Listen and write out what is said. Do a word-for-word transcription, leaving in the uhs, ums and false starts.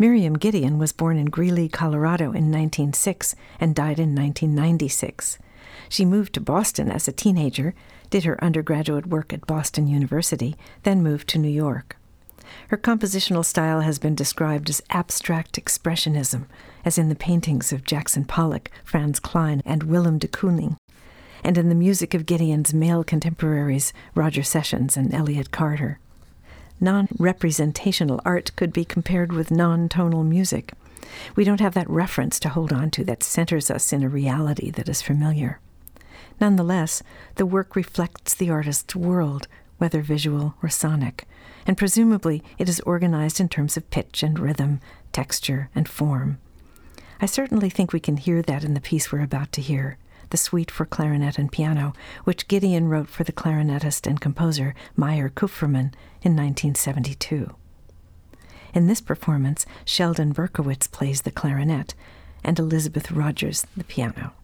Miriam Gideon was born in Greeley, Colorado in nineteen oh six and died in nineteen ninety-six. She moved to Boston as a teenager, did her undergraduate work at Boston University, then moved to New York. Her compositional style has been described as abstract expressionism, as in the paintings of Jackson Pollock, Franz Kline, and Willem de Kooning, and in the music of Gideon's male contemporaries Roger Sessions and Elliott Carter. Non-representational art could be compared with non-tonal music. We don't have that reference to hold on to that centers us in a reality that is familiar. Nonetheless, the work reflects the artist's world, whether visual or sonic, and presumably it is organized in terms of pitch and rhythm, texture and form. I certainly think we can hear that in the piece we're about to hear, the Suite for Clarinet and Piano, which Gideon wrote for the clarinetist and composer Meyer Kupferman in nineteen seventy-two. In this performance, Sheldon Berkowitz plays the clarinet and Elizabeth Rogers the piano.